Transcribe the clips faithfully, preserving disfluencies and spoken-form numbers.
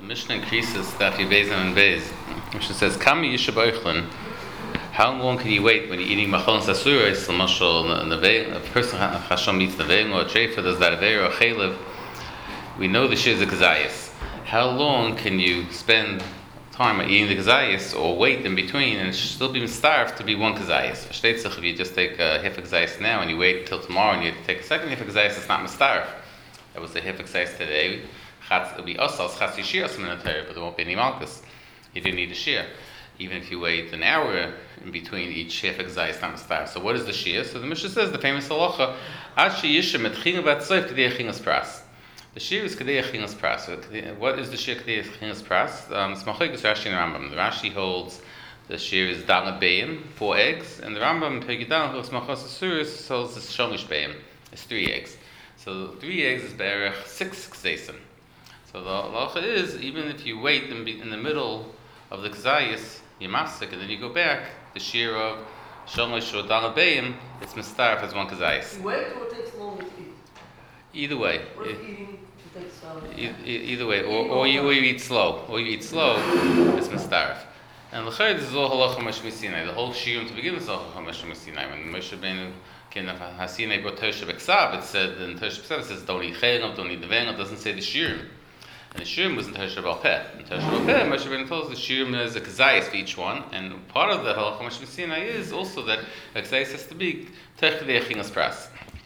The Mishnah increases that you Beis and Beis. Mishnah says, "Kam yisha b'oichlin." How long can you wait when you're eating machlon sasuris? The mashal nevei, a person Hashem eats nevei or a treifa does that nevei or a chaylev. We know the shir is a kazayis. How long can you spend time eating the kazayis or wait in between and it should still be starved to be one kazayis? Versteht sich, if you just take a hifik kazayis now and you wait until tomorrow and you take a second hifik kazayis, it's not mistarv. That was the hifik kazayis today. It will be asas chas yishir in the Torah, but there won't be any malchus. You didn't need a shear. Even if you wait an hour in between each hifik kazayis, not mistarv. So what is the shear? So the Mishnah says the famous halacha: Ad sheyishem etchina batzoif k'dei achinas pras. The shear is k'dei achinas pras. What is the shear k'dei achinas pras? It's machlokes Rashi and Rambam. The Rashi holds the shear is dalad beim, four eggs, and the Rambam Pegidal holds machos asuris holds the shomish beim, it's three eggs. So three eggs is berech six kzeisim. So the halacha is, even if you wait in, be, in the middle of the kazayis, you mafsik, and then you go back, the shear of shomish or dalad beim, it's mistarf as one kazayis. You wait or it takes longer to eat? Either way. Or if eating, it takes um, e- e- Either way, or, or, you, or you eat slow, or you eat slow, it's mistarf. And l'chayr, this is all halacha Moshe Sinai. The whole shiur to begin with is all halacha Moshe Sinai. When Moshe Rabbeinu came to Hasinai brought Tosha B'Ksav, it said in Tosha B'Ksav it says don't eat chaylev, don't eat neveng. It doesn't say the shiur. And the shiur was in Tosha B'Alpeh. In Tosha B'Alpeh, Moshe Rabbeinu told us the shiur is a kazayis for each one, and part of the halacha Moshe Sinai is also that a kazayis has to be techdei achinas pras.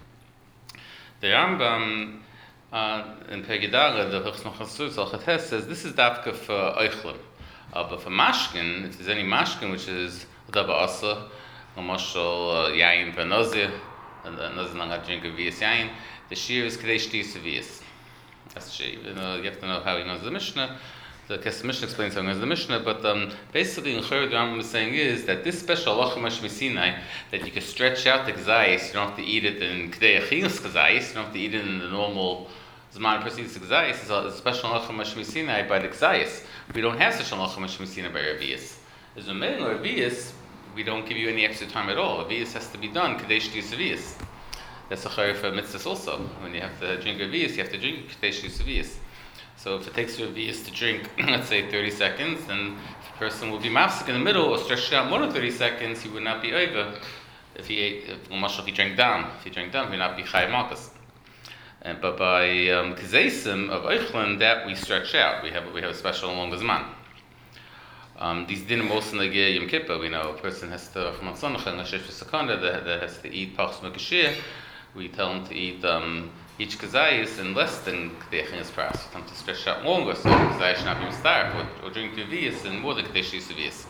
The Rambam uh, in Pegidal, the Chachmas Chassus Al Chates says this is dafka for oichlim. Uh, but for mashkin, if there's any mashkin which is daba asa, l'mashal yayin v'nozir, and nozir not have drink of v'yis yayin, the shir is kadei shti seviyis. That's shir. You know, you have to know how he knows the Mishnah. The Kesef Mishnah explains how he knows the Mishnah, but um, basically in Chorah the Rambam is saying is that this special halacha Moshe Sinai, that you can stretch out the kazayis, you don't have to eat it in kadei achilas kazayis, you don't have to eat it in the normal Zman person eats the kazayis, is a special halacha Moshe Sinai by the kazayis. We don't have such a halacha Moshe Sinai by Revius. As a man or Revius, we don't give you any extra time at all. Revius has to be done kadei shti seviyis. That's a chayr for mitzvahs also. When you have to drink Revius, you have to drink kadei shti seviyis. So if it takes Revius to drink, let's say thirty seconds, then the person will be mafsik in the middle or stretched out more than thirty seconds, he would not be over. If he ate, if, if he drank down, if he drank down, he would not be chayav malchus. And, but by um, kazeisim of Eichlin, that we stretch out. We have we have a special longer zman. Um, these dinim also in the Yom Kippur. We know a person has to from Atzonach and Nashesh V'Sakanda that has to eat pachs mekashir. We tell him to eat um, each kazayis in less than the achinas pras. We tell him to stretch out longer, so the kazayis should not be starved, or, or drink revius and more than kadesh yisavius.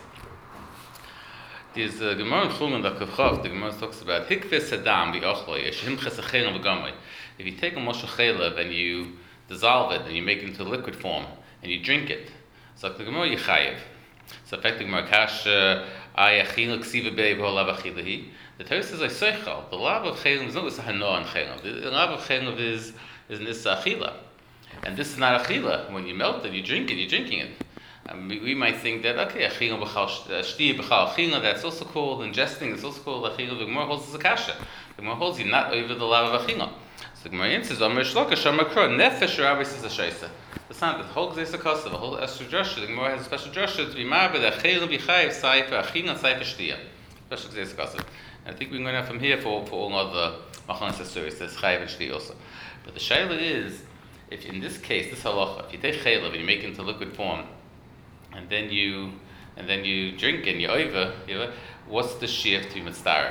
There's a Gemara in Chulin that Kavchav. The Gemara talks about hikves hadam v'ochloi yeshim chesachayim v'gamay. If you take a moshe chaylev and you dissolve it and you make it into liquid form and you drink it, so like the Gemara yichayev. So effectively, Gemara kasha ayachil ksiva bei v'olav achilahi. The Torah says ayseichal. The love of chaylev is not a hano on chaylev. The love of chaylev is is nissa achila, and this is not achila. When you melt it, you drink it. You're drinking it. Um, we, we might think that okay, achila b'chal shti b'chal achila. That's also called ingesting. It's also called achila. The Gemara holds as a kasha. The Gemara holds you not over the love of achila. So the Gemara answers, "Amar shloka Amar kro nefesh rabbi says a shaisa." That's not the whole gzeis akasa, the whole extra drasha. The Gemara has a special drasha to be marbe that chayil b'chayiv saifa achila saifa shtiya. Special gzeis akasa. I think we're going to have from here for for all other machanas asuris. There's chayiv and shtiya also. But the shaila is, if in this case, this halacha, if you take chayil and you make it into liquid form, and then you and then you drink and you over, you know, what's the shear to be mitzdarif?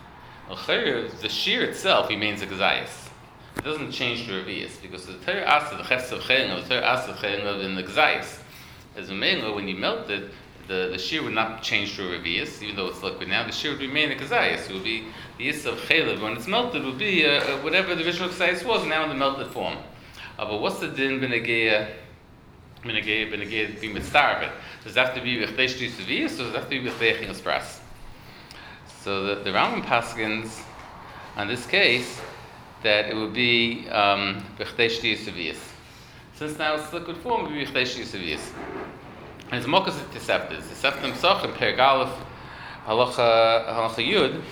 The shear itself remains a gazayis. It doesn't change the revius because the Torah asks the chefs of chaylev, the Torah asks the chaylev in the gazayis. As a mela, when you melt it, the, the shear would not change to a revius, even though it's liquid now. The shear would remain a gazayis. It would be the is of chaylev when it's melted would be uh, uh, whatever the original gazayis was now in the melted form. Uh, but what's the din b'negeya? B'negeya b'negeya being mitzdarvet? Does it have to be v'chdei shti sevius or does it have to be v'chdei achilas pras? So the the Rambam paskins on this case that it would be b'chdei shti sevius. Since now it's liquid form, it would be b'chdei shti sevius. And it's mokas Tosefta. Tosefta Mesach in Perek Aleph, halacha halacha Yud.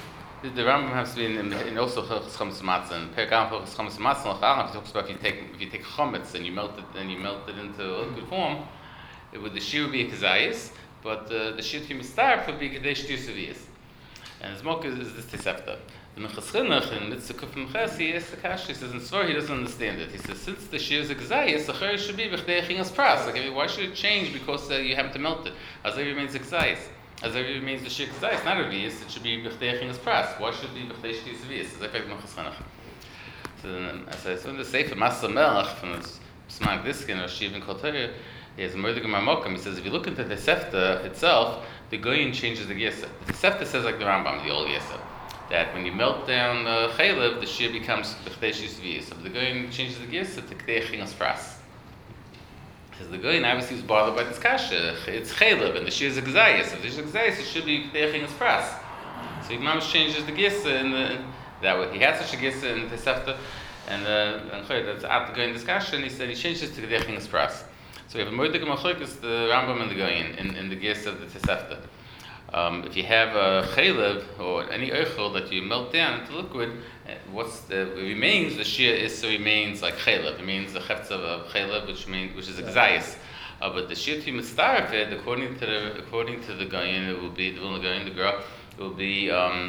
The, the Rambam has to be in, in, in also Hilchos Chametz Matzah. And Pergam Hilchos Chametz Matzah, Lachar, he talks about if you take if you take chametz and you melt it and you melt it into liquid form, it would the shear would be a kazayis, but uh, the shear to be mistarf would be kadesh tusaviyas. And his mok is, is this tesefta. The Minchas Chinuch in Mitzvah Kuf Mches, he asks the Kash, he says in Svar he doesn't understand it. He says since the shear is a kazayis, the chayr should be b'chdei chingas pras. Like why should it change because uh, you happen to melt it? As it remains a kazayis. As it remains the shear kazayis, not a viyas. It should be b'chdei chingas pras. Why should it be b'chdei shtis viyas? As I fact Minchas Chinuch. So then, as I said in the Sefer Masa Melech from the Smag Diskin or Shiv and Kotor, he has a Murdig Marmokim. He says if you look into the Sefta itself, the Goyin changes the Gesa. The Sefta says like the Rambam, the old Gesa, that when you melt down uh, Chaylev, the Shir becomes B'chdei Shis V'yis. So the Goyin changes the Gesa to K'dei Chingas Pras. Because the Goyin obviously was bothered by this Kasha. It's Chaylev and the Shir is a Gzayis. If there's a Gzayis, it should be K'dei Chingas Pras. So he Mamash changes the Gesa in the, that way. He had such a Gesa in the Sefta, and uh, and that's after the Goyin discussion, he said he changed it to K'dei Chingas Pras. So we have a Murdik Machlokes, the Rambam and the Goyin in, in the Gesa of the Tesefta. Um, if you have a chaylev or any eichel that you melt down into liquid, what's the what remains? The shir is so remains like chaylev. It means the chefetz of chaylev, which means which is a gzayis. Uh, but the shir to mitzdarefed, according to the according to the Goyin, it will be the Goyin, the girl, it will be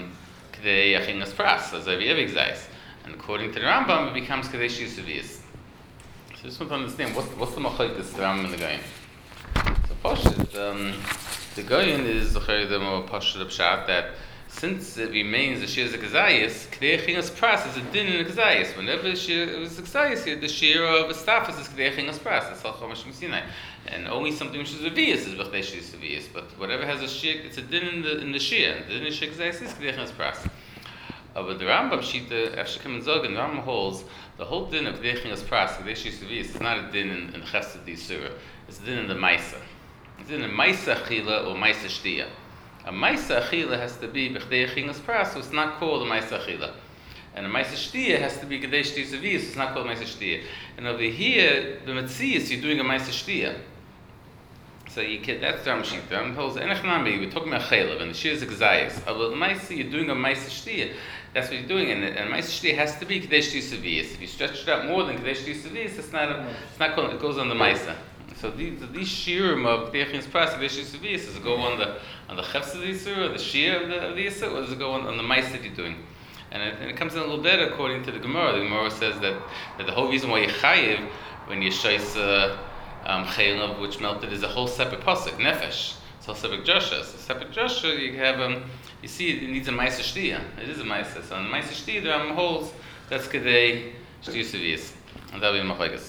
k'dei achingas pras as every every gzayis. And according to the Rambam, it becomes k'dei shir seviyas. So I just want to understand what's what's the machlokes the Rambam and the Goyin. So Pashut, um, the Goyin is the more Pashut of Pshat that since it remains the shir is a kazayis, k'dei chingas pras is a din in a kazayis. Whenever the shir is a kazayis, the shir of a staffus is k'dei chingas pras. That's all Chomesh Sinai. And only something which is a viyas is b'chdei shir viyas. But whatever has a shir, it's a din in the in the shir. The din in the shir kazayis is k'dei chingas pras. Uh, but the Rambam Shita, after Shekim and Zog, and the Rambam holds the whole din of k'dei chingas pras, k'dei shir viyas, is not a din in, in the chesed d'Yisura. It's a din in the Maisa. It's in a Maisa Achila or Maisa Shtiya. A Maisa Achila has to be B'chdei Chingas Pras, so it's not called a Maisa Achila. And a Maisa Shtiya has to be K'dei Shtiya Zaviyas, so it's not called a Maisa Shtiya. And over here, the Metzias, you're doing a Maisa Shtiya. So you can, that's the Ramashik. The Ram holds, Enech Nami, we're talking about Chaylev, and the Shir is a Gzayas. But the Maisa, you're doing a Maisa Shtiya. That's what you're doing, and a Maisa Shtiya has to be K'dei Shtiya Zaviyas. If you stretch it out more than K'dei Shtiya Zaviyas, it's not, a, it's not called, it goes on the Maisa. So these these shirim of K'dei Chingas Pras, K'dei Shir Seviyas, does it go on the on the chefs of the Yisur, or the shir of the, of the Yisur, or does it go on, on the mice that you're doing? And it, and it comes in a little better according to the Gemara. The Gemara says that, that the whole reason why you chayiv when you shays uh, um, chaylev which melted is a whole separate pasuk nefesh. It's a whole separate Joshua. So separate Joshua you have um you see it needs a ma'aser shtiya. It is a ma'aser. So on the ma'aser shtiya the Rambam holds that's K'dei Shtiya Seviyas, and that'll be machlokes.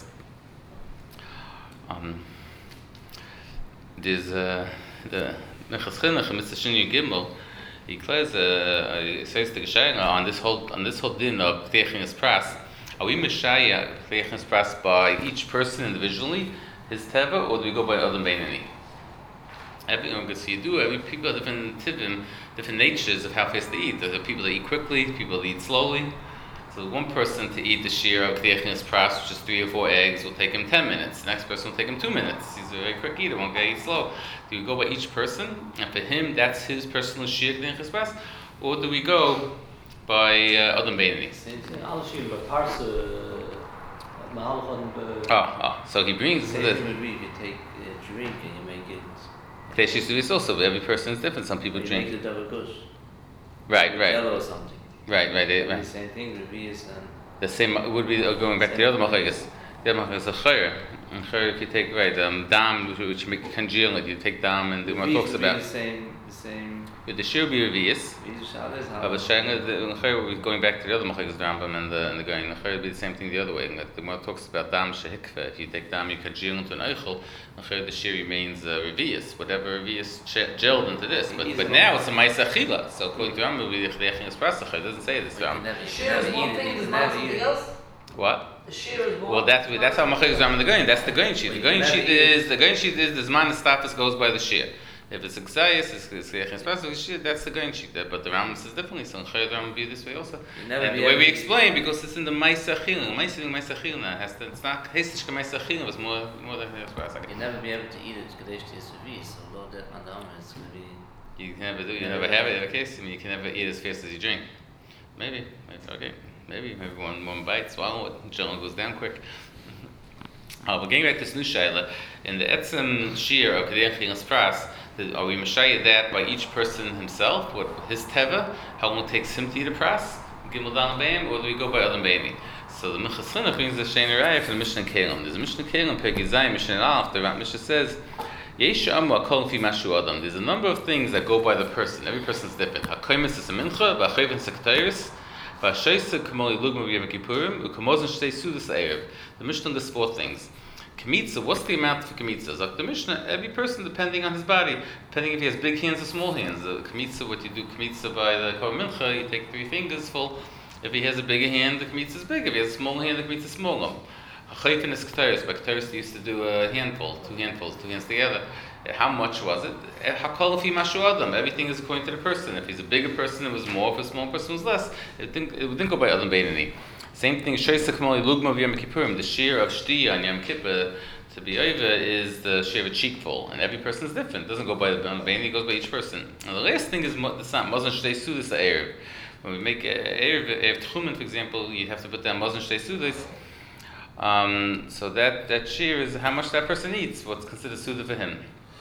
Um, there's uh, the Minchas Chinuch in Mitzvah Sheni Gimel. He declares, uh, he says to Geshayin on this whole on this whole din of K'dei Chingas Pras. Are we meshaya K'dei Chingas Pras by each person individually, his teva, or do we go by Adam Beinani? Every because you do every people have different tivim, different natures of how fast they eat. There are people that eat quickly, people that eat slowly. So one person to eat the shir of K'dei Chingas Pras, which is three or four eggs, will take him ten minutes. The next person will take him two minutes. He's a very quick eater, won't eat slow. Do we go by each person, and for him that's his personal shir K'dei Chingas Pras, or do we go by uh, Adam Beinani? Oh, oh, so he brings the. If you take a drink and you make it. K'dei Shir Seviyas also, every person is different. Some people you drink. Make the double gush. Right, right. Yellow or something. Right, right, right. The same thing, Revius and the same would be uh, going back to the other machlokes. The other machlokes is a chayr. And chayr, if you take right, um, dam, which, which make congeal, like you take dam, and the one talks about the same, the same. With the shir be revius. But the chayr, the chayr, going back to the other machlokes, the Rambam and the and the going, the chayr would be the same thing the other way. And the one talks about dam shehikve. If you take dam, you congeal into an eichel. The chayr, the shir remains uh, revius, whatever revius gelled into this. But but now it's a ma'aser achila. So according to Rambam, it would be the K'dei Chingas Pras. It doesn't say this. You The shir is one thing, is not something else. What? The shir is one. Well, that's that's how machlokes Rambam and the Goyin. That's the Goyin sheet. The Goyin sheet is the Goyin sheet is the zman status goes by the shir. If it's a gzayis, it's K'dei Chingas Pras. That's the Goyin sheet. But the Rambam says differently. So Chayei Rambam be this way also. And the way we explain, because it's in the ma'aser achila. Ma'aser ma'aser achila has to. It's not hestish ma'aser achila. It's more more than K'dei Chingas Pras. You'll never be able to eat it. K'dei Shtiya Seviyas. Although that on the arm is going to be. You can never do. You never have it in a case. I mean, you can never eat as fast as you drink. maybe, it's okay. Maybe, maybe one one bite, swallow it, and chilling goes down quick. Uh, but getting back to this new shayla, in the etzem shir of Kedei Chinas Pras, are we mashayah that by each person himself, what his teva, how long it takes him to eat a pras, gimel dan beim, or do we go by other baby? So the Minchas Chinuch brings the Shein Raya for the Mishnah Kelim. There's a Mishnah Kelim, Perek Zayim, Mishnah Aleph. The Mishnah says, Yesh Amu Akol Fi Mashu Adam. There's a number of things that go by the person. Every person's different. Hakoymes is a mincha, v'achayven sektaris, v'asheisa k'moli lugma v'yem kippurim, u'kamozin shtei sudas erev. The Mishnah lists four things. Kmitza, what's the amount for kmitza? Like the Mishnah, every person depending on his body, depending if he has big hands or small hands. The kmitza, what you do kmitza by the kol mincha, you take three fingers full. If he has a bigger hand, the kmitza is big. If he has a small hand, the kmitza is smaller. Chayfin is k'teris. By k'teris, they used to do a handful, two handfuls, two hands together. How much was it? Hakol fi mashu adam. Everything is according to the person. If he's a bigger person, it was more. If a small person, it was less. It didn't, it didn't go by adam beinani. Same thing. Sheisa k'moli lugma v'yom kippurim. The shear of shti on Yom Kippur to be over is the shear of a cheekful, and every person is different. It doesn't go by the beinani. It goes by each person. And the last thing is the same. Mazon shtei sudas erev. When we make erev erev tchumen, for example, you have to put down mazon shtei sudas. Um, so that that shear is how much that person eats. What's considered suda for him.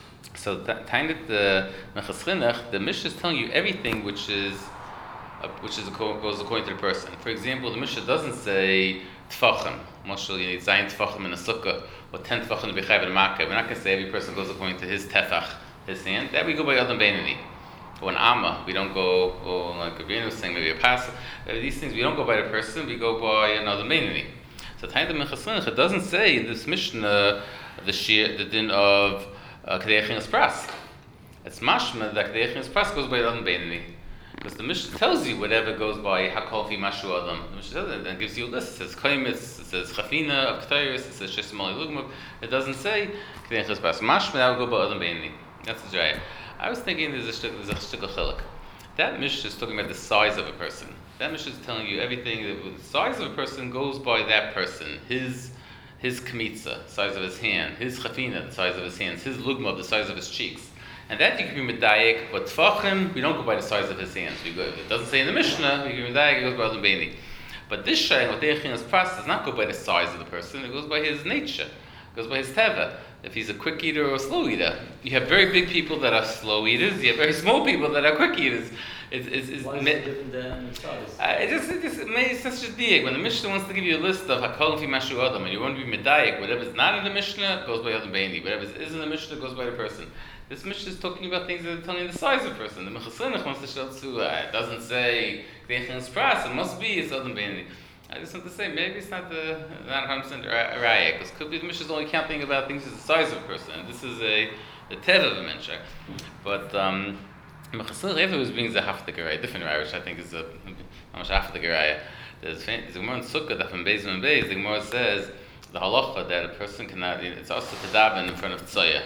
So that time that the Minchas Chinuch, the Mishnah is telling you everything which is uh, which is goes according to the person. For example, the Mishnah doesn't say tfachim. Mashal, you need zayin tfachim in a sukkah or ten tfachim to be chayv in makkah. We're not going to say every person goes according to his tefach, his hand. That we go by adam beinani. Or an amma, we don't go, or like Rabbeinu was saying, maybe a pass. Uh, these things we don't go by the person, we go by another beinani. So time the Minchas Chinuch, it doesn't say in this Mishnah the shir, the din of Kedei Chinas Pras. It's mashma that Kedei Chinas Pras goes by adam beinani. Because the Mishnah tells you whatever goes by Hakol Fi Mashu Adam. The Mishnah tells it and gives you a list. It says Kaimis, it says Chafina of Ketayris, it says Shesimali Lugmav. It doesn't say Kedei Chinas Pras. Mashma, that would go by adam beinani. That's the Jaya. I was thinking there's a shtuk, there's a shtuk of chiluk. That Mishnah is talking about the size of a person. That Mishnah is telling you everything. The size of a person goes by that person. His his kmitza, size of his hand. His chafina, the size of his hands. His lugma, the size of his cheeks. And that you can be medayik. But tfachim, we don't go by the size of his hands. We go. It doesn't say in the Mishnah. We can be medayik. It goes by adam beinani. But this shay, what Kedei Chinas Pras, does not go by the size of the person. It goes by his nature. It goes by his teva. If he's a quick eater or a slow eater, you have very big people that are slow eaters. You have very small people that are quick eaters. It's, it's, it's Why is me- it different than size? uh, it just, it just it makes such a dig. When the Mishnah wants to give you a list of Hakol Fi Mashu Adam, and you want to be medayik, whatever's not in the Mishnah goes by adam beinani. Whatever is in the Mishnah goes by the person. This Mishnah is talking about things that are telling you the size of the person. The Minchas Chinuch wants to show to uh, it doesn't say Kedei Chinas Pras. It must be it's adam beinani. I just want to say maybe it's not the not one hundred percent raya, because could be the Mishnah is only counting about things as the size of a person. This is a the teva of a menshach. But um, Minchas Chinuch always brings a haftik raya, different raya, which I think is a how much haftik raya. There's the Gemara in Sukkah that from Beis and Beis, the Gemara says the halacha that a person cannot. It's also to daven in front of tzaya.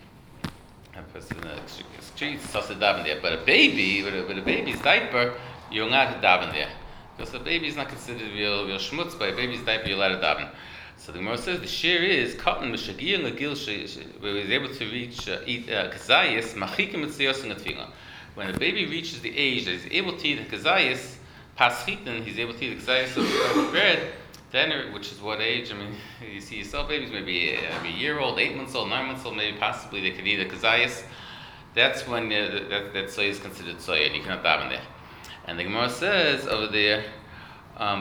A person in the streets it's also to daven there, but a baby with a, with a baby's diaper, you're not to daven there. Because a baby is not considered real, real schmutz. By a baby's diaper, you're allowed to daven. So the Gemara says the shear is cotton mishagir legil where he's able to reach uh, eat kazayis machikim mitziyos and tefillah. When a baby reaches the age that he's able to eat kazayis paschitin, he's able to eat kazayis of, of bread. Then, which is what age? I mean, you see yourself babies maybe a, a year old, eight months old, nine months old, maybe possibly they could eat a kazayis. That's when uh, that that soy is considered soy, and you cannot daven there. And the Gemara says over there, um,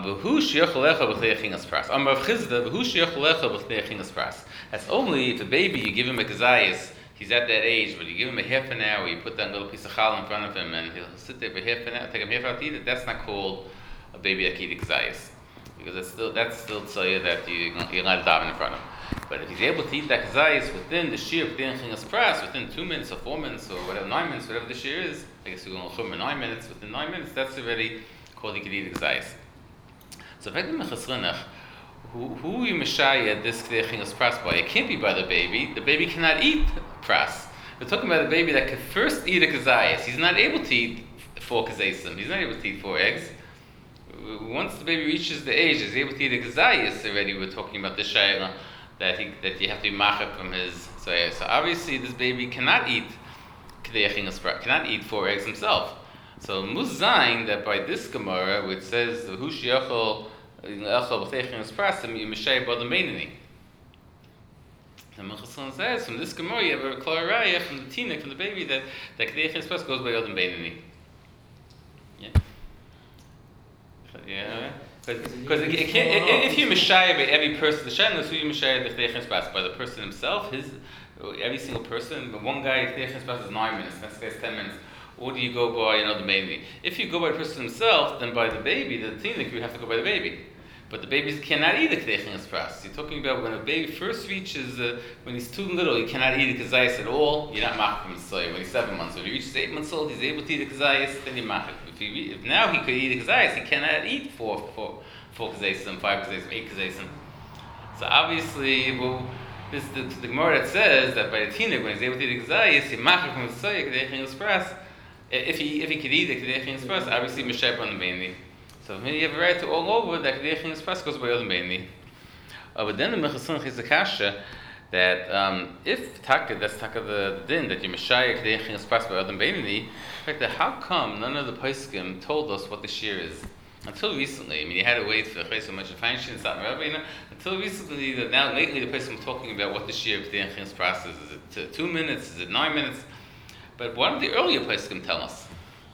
that's only if a baby, you give him a kazayis, he's at that age, but you give him a half an hour, you put that little piece of challah in front of him, and he'll sit there for half an hour, take him half hour to eat it, that's not called a baby akid kazayis. Because that's still, that's still tzayah that you, you're not daven in front of him. But if he's able to eat that kazayis within the shear, within Chinas Pras, within two minutes or four minutes or whatever, nine minutes, whatever the shear is, I guess you're going to chum nine minutes, within nine minutes, that's already called he could eat kazayis. So if I give Minchas Chinuch, who who you mishayah this Kedei Chinas Pras by? It can't be by the baby. The baby cannot eat pras. We're talking about a baby that could first eat a kazayis. He's not able to eat four kazayisim. He's not able to eat four eggs. Once the baby reaches the age, he's able to eat a kazayis already. We're talking about the shayla that he that you have to be machak from his. So, so obviously this baby cannot eat Kedei Chinas Pras, cannot eat four eggs himself. So Muzayin that by this Gemara, which says Hu Shiachol Echol B'Techin Esprasim Yimeshei B'Adam Beinani. And Mechasson says from this Gemara you have a clear raya from the Tinik, from the baby, that that Kedechin Esprasim goes by Adam Beinani. Yeah. Yeah. Because it, it can't, if you Meshayah by every person, the Shem is who you Meshayah the Kedechin Esprasim by the person himself, his every single person. But one guy Kedechin Esprasim is nine minutes, next guy's ten minutes. Or do you go by another baby? If you go by the person himself, then by the baby, the Tinik, you have to go by the baby. But the babies cannot eat a Kedechin Esprasim. You're talking about when a baby first reaches, uh, when he's too little, he cannot eat a Kazayas at all. You're not machik him soy when he's seven months. When he reaches eight months old, he's able to eat a Kazayas, then you're machik. If, he, if now he could eat a Kazayas, he cannot eat four, four, four Kazayas, five Kazayas, eight Kazayas. So obviously, well, this the, the Gemara that says that by the Tinik, when he's able to eat a Kazayas, he machik him soy a Kedechin Esprasim. If he if he could eat the Kedechin Esprasim, obviously Meshayah on the Beinani. So maybe you have a right to all over that Kedechin Esprasim goes by Adam Beinani. Uh, but then the Mechasson is the kasha that um, if taka, that's taka the din that you Meshayah Kedechin Esprasim by Adam Beinani. In fact, how come none of the poskim told us what the shear is until recently? I mean, you had to wait for the Chayes of Moshe Feinstein and Satan Rabbeinu until recently. That now lately the poskim are talking about what the shear of Kedechin Esprasim is. Is it two, two minutes? Is it nine minutes? But what did the earlier poskim tell us?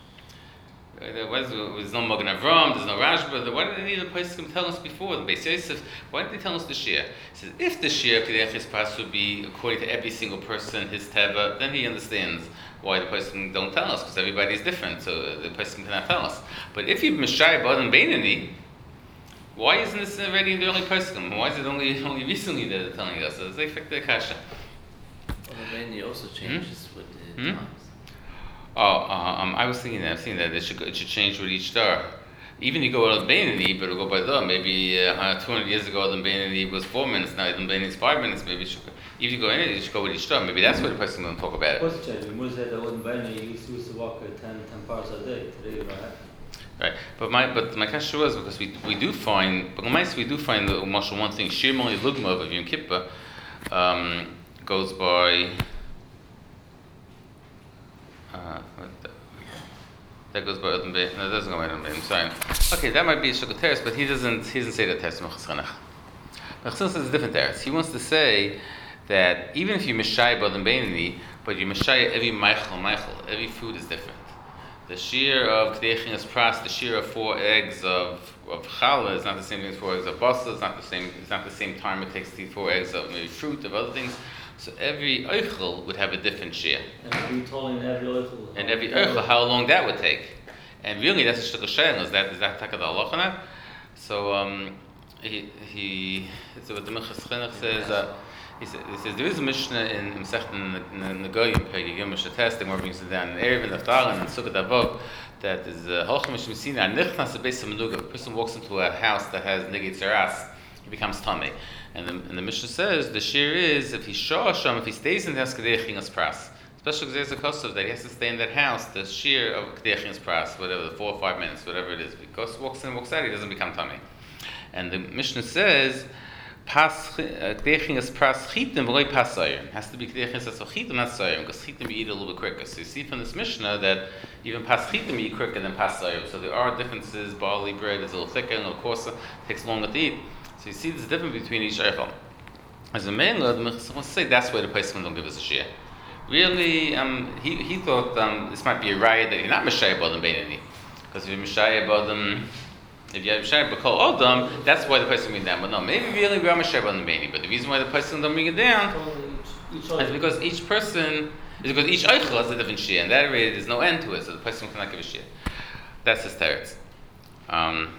There was, there was no Magen Avram, there's no Rashba. Why did any of the poskim tell us before? The Beis Yosef, why did they tell us the shir? He says, if the shir Kedechin Esprasim would be according to every single person, his teva, then he understands why the poskim don't tell us, because everybody is different, so the poskim cannot tell us. But if you Meshayah B'Adam Beinani, why isn't this already in the early poskim? Why is it only only recently that they're telling us? So it's like the kasha. Well, the Beinani also changes hmm? with the Hmm? times. Oh, uh, um, I was thinking that. I was thinking that it should go, it should change with each star. Even you go Adam Beinani, but it'll go by the maybe uh, two hundred years ago Adam Beinani was four minutes. Now Adam Beinani is five minutes. Maybe it should go, if you go in it, you should go with each star. Maybe that's what the person going to talk about it. What's the change? We said that Adam Beinani used to walk ten, ten parts a day. Today, you don't have. Right, but my but my question was because we we do find, but we do find the Mashal one thing. Shir Moni Lugma of Yom Kippur um, goes by. Uh, that goes by Adam Beinani. No, that doesn't go by Adam Beinani. I'm sorry. Okay, that might be a Shukot Teres, but he doesn't. He doesn't say that Teres Mechassanach. Mechassanach says a different Teres. He wants to say that even if you Meshayah B'Adam Beinani, but you Meshayah every Meichel Meichel, every food is different. The shear of Kedechin Esprasim, the shear of four eggs of of challah is not the same thing as four eggs of basal. It's not the same. It's not the same time it takes to eat four eggs of maybe fruit of other things. So every eichel would have a different shear. And we told him every eichel. And every eichel, how long that would take. And really, that's a shtukah shayla. Is that is that takad halacha? So um, he he. So what the Minchas Chinuch says. Uh, he says, he says there is a mishnah in Masechet in the Goyim Peggy Yom Shates. The more brings it down in Erev and Naftal and Sukkot Avov that is halachah mishmisina nichnas beis hamenuga. A person walks into a house that has nigit zeras, he becomes tamei. And the, and the Mishnah says the shear is if he shasham, if he stays in the house Kedechin Esprasim, especially because there's a kosev that he has to stay in that house, the shear of Kedechin Esprasim, whatever, the four or five minutes, whatever it is, because walks in, walks out, he doesn't become tummy. And the Mishnah says Kedechin Esprasim chitim v'loy pas sayim. Has to be Kedechin Esprasim chitim, not sayim, because chitim you eat a little bit quicker. So you see from this Mishnah that even pas chitim you eat quicker than pas sayim. So there are differences. Barley bread is a little thicker, a little coarser, takes longer to eat. So you see this difference between each eichel. As a man, I want to say that's why the Pesachim don't give us a share. Really, um, he he thought um, this might be a riot that you're not Meshayah B'Adam Beinani, because if you're Meshayah B'Adam, if you have Meshayah B'Kol Adam, that's why the Pesachim bring it down. But no, maybe really we are Meshayah B'Adam Beinani. But the reason why the Pesachim don't bring it down Each, each is because each person is because each eichel has a different share, and that already there's no end to it, so the Pesachim cannot give a share. That's his teretz. Um,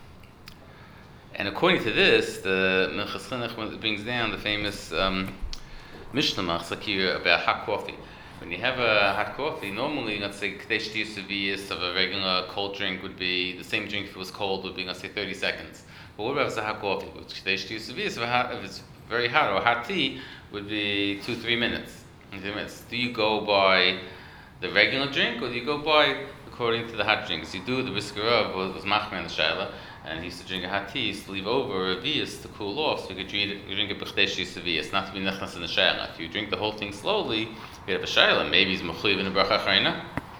And according to this, the Minchas Chinuch brings down the famous um, Mishnah Machzakir about hot coffee. When you have a hot coffee, normally, let's say, Kadesh Tiyusaviyas of a regular cold drink would be, the same drink if it was cold would be, let's say, thirty seconds. But what about if it's a hot coffee? Kadesh Tiyusaviyas, if it's very hot, or hot tea, would be two, three minutes. Three minutes. Do you go by the regular drink, or do you go by according to the hot drinks? You do, the Brisker Rav was, was Machmer in the Shaila, and he used to drink a hot tea, he used to leave over a vias to cool off, so you could drink, drink a b'chdesh yisavias, not to be nechnas in the shayla. If you drink the whole thing slowly, you have a shayla. Maybe he's mechuyev in a bracha acharina, or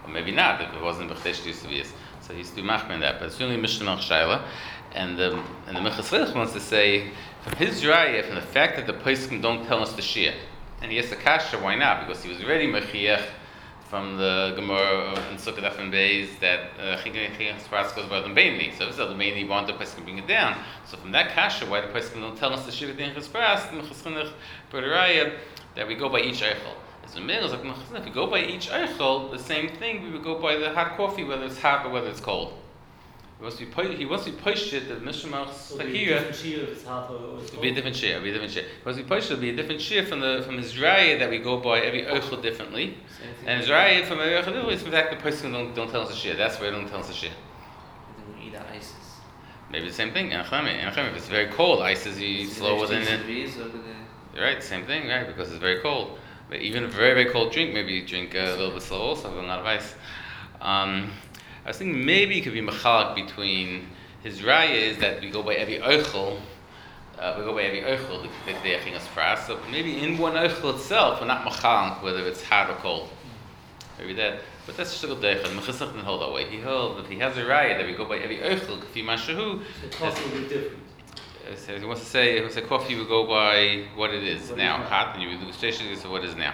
or maybe not if it wasn't b'chdesh yisuvius. So he's to machmer in that, but it's really Mishnah Melch Shaila, and the and the Minchas Chinuch wants to say from his raya, from the fact that the poskim don't tell us the shia, and he has the kasha, why not? Because he was already mechiach from the Gemara in Sukkot Daf and Beis that Chinuch Pras goes by the Beini. So if the Beini wanted the poskim bring it down. So from that kasha, why the poskim don't tell us the shia Chinuch Pras, the Minchas Chinuch brought a raya that we go by each eichel. As the middle is like if we go by each eichel, the same thing. We would go by the hot coffee, whether it's hot or whether it's cold. He wants to be he wants to be pushed it. The Mishnah Melch Takira. It will be a different share. It will be a different share. He wants to be pushed. It will be a different share from the from his raya that we go by every eichel differently, and his raya from every eichel differently is from the fact the person don't don't tell us a share. That's why they don't tell us a share. They don't eat the ices. Maybe the same thing. If it's very cold, ice is you slower than it. You're right. Same thing, right? Because it's very cold. But even a very very cold drink, maybe you drink a little bit slow also, but not of ice. Um, I was thinking maybe it could be mechalak between his raya is that we go by every eichel, uh, we go by every eichel the the Chinuch Pras. So maybe in one eichel itself, we're not mechalak whether it's hot or cold. Maybe that, but that's just a good deichel. Minchas Chinuch didn't hold that way. He held that he has a raya that we go by every eichel. K'fi mashahu. The coffee will be different. So he wants to say, he wants to say coffee will go by what it is what now, is hot, and you would do station so what is now.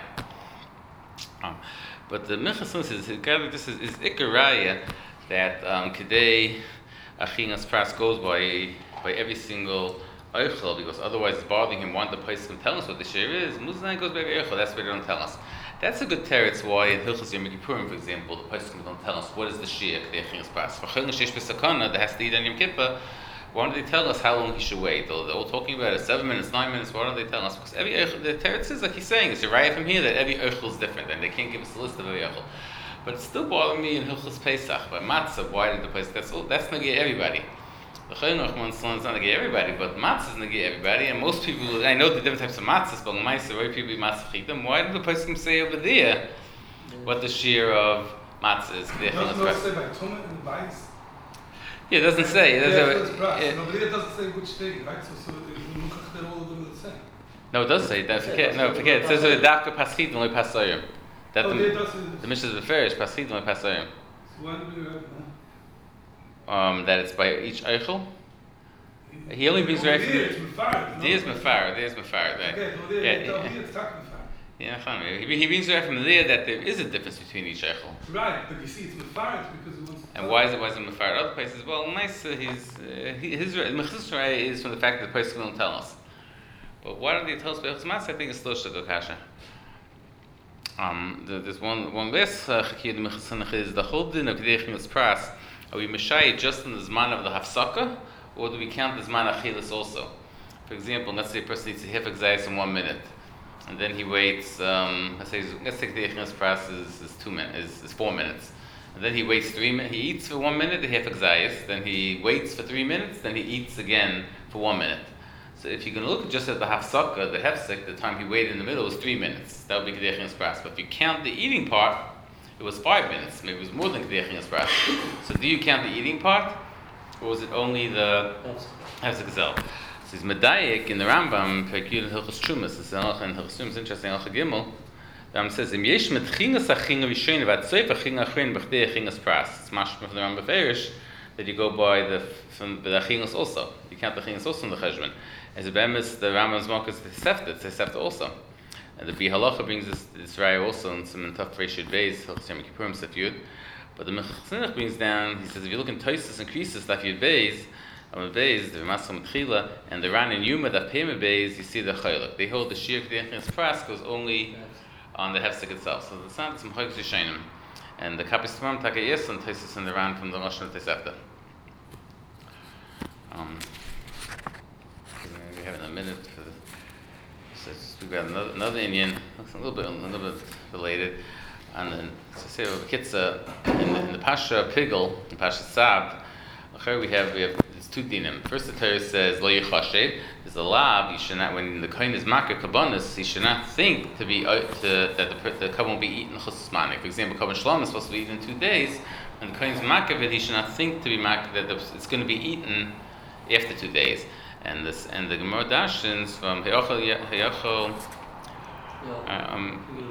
Um, but the Minchas Chinuch says, this is, is Ikaraya that um, Kedei Chinuch Pras goes by by every single eichel, because otherwise it's bothering him. One, the place can tell us what the share is. Muzayin goes by every eichel, that's why they don't tell us. That's a good teretz why in Hilchos Yom Kippurim, for example, the place don't tell us what is the share Kedei Chinuch Pras. For Chilin Sheish B'Sakana, that has to eat on Yom Kippur. Why don't they tell us how long he should wait? They're all talking about it, seven minutes, nine minutes. Why don't they tell us? Because every eichel, the teretz is like he's saying, it's a raya from here that every eichel is different, and they can't give us a list of every eichel. But it's still bothering me in Hilchos Pesach. By matzah, why did the place? That's all. That's negay everybody. The Chinuch wants to not negay everybody, but matzah is negay everybody. And most people, I know the different types of matzahs, but ma'aser, why people eat matzah chitim? Why did the person say over there what the shear of matzah is? It doesn't say by tumah and bites. Yeah, it doesn't say. It doesn't, yeah, it, no, but it doesn't say which thing, right? So, so they're all of them the same. No, it does say that. Forget, no, forget. It says that dafka paschid only pasoyim. That oh, the, it does say the Mishnah is beferish paschid only pasoyim. So why do we have that? Um, that it's by each eichel. He only brings right. There is mefarad. There is mefarad. Right? Okay, well, there, yeah, yeah, yeah. It's talking mefarad. Yeah, fine. He, he brings right from there that there is a difference between each eichel. Right, but you see, it's mefarad because it wants. And why is it why is it mefarad? Other places, well, nice. Uh, his uh, his Mechzus Raya is from the fact that the person don't tell us. But why don't they tell us by Chutz I think it's still Shadok Kasha. Um, there's one one less Chakir the Minchas Chinuch is the whole din of Kedei Chinuch Pras. Are we Meshai just in the Zman of the Hafsaka, or do we count the Zman Achilas also? For example, let's say a person eats a Hifek Zayis in one minute, and then he waits. Um, let's say let's say Kedei Chinuch Pras is, is two minutes, is, is four minutes, and then he waits three minutes. He eats for one minute the Hifek Zayis, then he waits for three minutes, then he eats again for one minute. So if you're going to look just at the Hafsaka, the Hefsek, the time he waited in the middle was three minutes. That would be Kedei Chinuch Pras. But if you count the eating part, it was five minutes. Maybe it was more than Kedei Chinuch Pras. So do you count the eating part, or was it only the Hefsek itself? So he's Medayik in the Rambam, Perikul and Hilchos Trumas. It's in Hilchos Trumas, interesting, Hilchos Gimel. The Rambam says, Im yesh met chinas achinga v'shein v'atzoif achinga achin b'chdei achingas Pras. It's mashma from the Rambam Beferish that you go by the from the achingas also. You count the achingas also in the cheshbon. As a bemis, the Rambam's mark is the sefta. It's a sefta also. And the Bihalacha brings this, this raya also in some tough Reshid Beis, Hilchos Yom Kippurim Sef Yud. But the Minchas Chinuch brings down, he says, if you look in Tosis and Krisis, Daf Yud Beis, Amud Beis, the Ramasam Tchila, and the Ran and Yuma, Daf Pema Beis, you see the Chayluk. They hold the Shir Kedei Chinuch Pras goes only on the Hefsek itself. So it's not some Chayk Zishenim. And the Kapis Tamam Takayis and Tosis and the Ran from the Rosh and Tesefta. Um, we have a minute for the, so we've got another, another Indian, a little bit, a little bit related, and then so say over Kitza in the, in the Pasha Pigel, in Pasha Sab, here we have we have there's two dinim. First, the Torah says Lo Yichashev. There's a lav. You should not, when the kohen is makar kabbanis, he should not think to be uh, to, that the the kabbon will be eaten chutz manik. For example, kabban shalom is supposed to be eaten in two days. When the kohen is makar it, he should not think to be makar that the, it's going to be eaten after two days. And this and the Gemara Dashins from Hayachol Hayachol um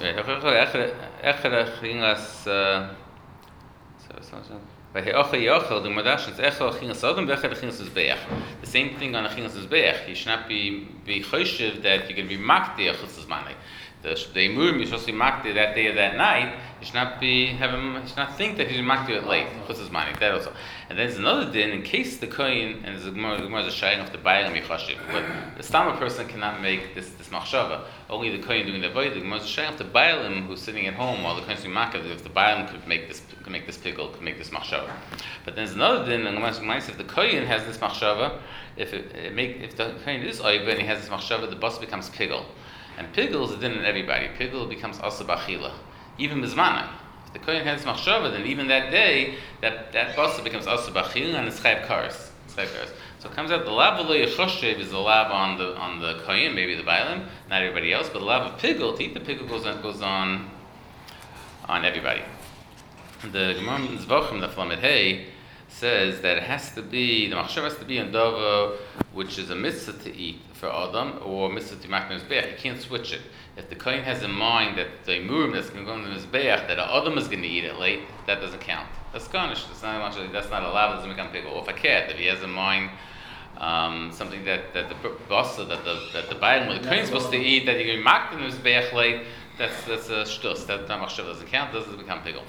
The same thing on Achilas Mizbeach. You should not be be choshev that you're going to be makti Achilas Mani. The the Imurim you're supposed to be makti that day or that night. You should not be having. You should not think that you're makti it late. Achilas Mani. That also. And then there's another din in case the kohen and the Gemara is a shaying of the bailam yichashiv. But the stammer person cannot make this this machshava. Only the kohen doing the avodah. The Gemara is a shaying of the bailam who's sitting at home while the kohen is doing makah. If the bailam could make this could make this pickle, could make this machshava. But there's another din. And if the kohen has this machshava, if it, it make if the kohen is oiva and he has this machshava, the bus becomes pickle. And pickle is a din in everybody. Pickle becomes asa b'achila. Even mizmanai. The kohen has machshava, then even that day, that that basa becomes asa b'achila and it's chayv kares. So it comes out the lav lo yechoshev is the lav on the on the kohen, maybe the bailim, not everybody else, but the lav of pigul, to eat the pigul goes on goes on on everybody. The Gemara in Zvachim, the Flamed Hay, says that it has to be the machshava has to be in dava, which is a mitzvah to eat for Adam or a mitzvah to makna mizbeach. You can't switch it. If the kohen has in mind that the murim that's going to go in the mizbeach, that Adam is going to eat it late, that doesn't count. That's garnished. That's not much. That's not allowed. It doesn't become pigul. Or if a cat, if he has in mind um, something that that the basa that the that the bailam or the kohen is supposed to eat, that you're going to makna the mizbeach late, that's that's a shtus. That machshava doesn't count. Doesn't become pigul.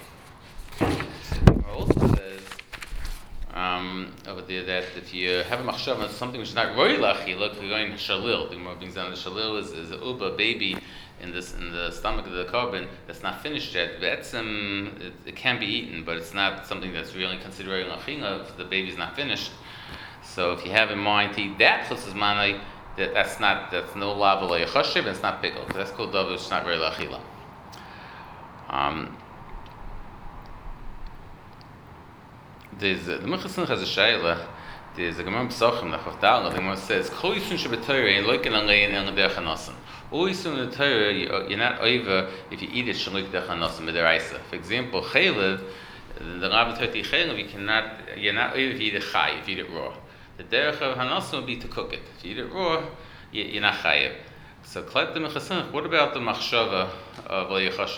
Also says um, over there that if you have a machshava on something which is not roy lachi, look, we're going shalil. The Gemara brings down the shalil is, is a uba baby in this in the stomach of the carbon that's not finished yet. That's um, it, it can be eaten, but it's not something that's really considered lachina if the baby's not finished. So if you have in mind to eat that plus manai, that that's not that's no lava yachashiv and it's not pickle. That's called davar. It's not very lachila. Um. There's the Mechasin has a shayla. There's a Gemara Pesachim that Chavdal. The Gemara says, "Kol yisun shebetayre and loiken alein and derech hanasim." All yisun in the Torah, you're not over if you eat it shaloik derech hanasim midiraisa. For example, chaylev, the Rav Toti chaylev, you cannot, you're not over if you eat it chay, if you eat it raw. The derech of hanasim would be to cook it. If you eat it raw, you're not chayev. So, Klat the Mechasin. What about the machshava of lo yachashev?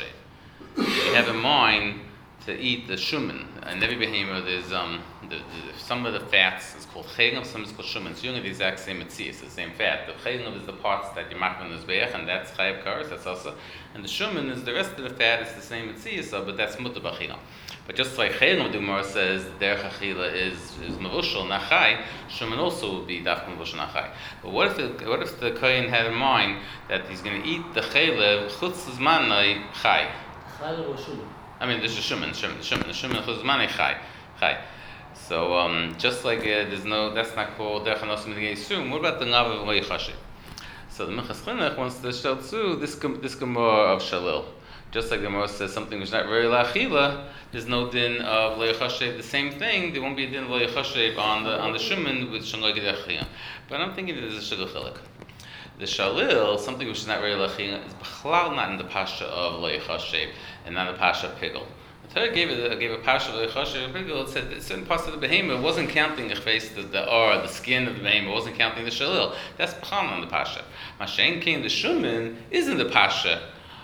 You have in mind to eat the shuman, and every behemoth there's um the, the, some of the fats is called chaylev, some is called shuman. So you're the exact same mitzvah, it's the same fat. The chaylev is the parts that you make on the zbeach, and that's chayv kares, that's also, and the shuman is the rest of the fat. It's the same mitzvah, so but that's mutar b'achila. But just like chaylev, the Gemara says derech achila is is mavushal nachay, shuman also would be dafka mavushal nachay. But what if the what if the kohen had in mind that he's going to eat the chaylev chutz zmanai chay? Chaylev or shuman? I mean, there's a shuman, shuman, shuman, the shuman chuzmani chai, chai. So um, just like uh, there's no, that's not called derech hanasim midiyisum. What about the lav of lo yachashiv? So the Minchas Chinuch wants to show too this this gemara of shalil. Just like the Gemara says something which is not very lachila, there's no din of lo yachashiv. The same thing, there won't be a din of lo yachashiv on the on the shuman with shaloi gedachiyah. But I'm thinking that there's a shigul chilik. The shalil, something which is not very lachina, is b'chlal not in the pasha of lo yachashiv and not in the pasha of pigul. The Torah gave it gave a pasha of lo yachashiv and pigul. It said that certain parts of the behemoth wasn't counting the face, the the or the skin of the behemoth, wasn't counting the shalil. That's b'chlal in the pasha. Mashen came the shuman is in the pasha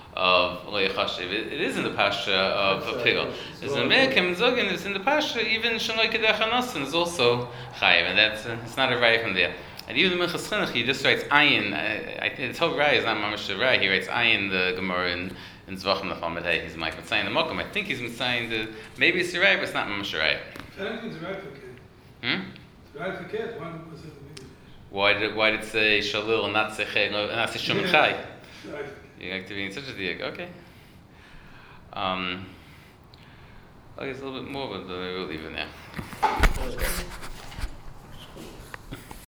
of lo yachashiv. It, it is in the pasha of, of pigul. As a American zogin is in the pasha, even shaloi kedach hanasim is also chayiv, and that's uh, it's not a right from there. And even the Minchas Chinuch, he just writes ayin. I, I think the whole Rai is not mamash Rai. He writes ayin the Gemara in in Zvachim the Flamed Hay. He's like Mitzayin the Mokum. I think he's Mitzayin the maybe it's Rai, but it's not mamash Rai. Everything's right for kid. Hmm. It's right for kid. Why was it? Why did why did it say shalil and not say chay and not say shuman chay? Right. You like to be in such a diak, okay? Um. Okay, it's a little bit more, but we'll leave it there.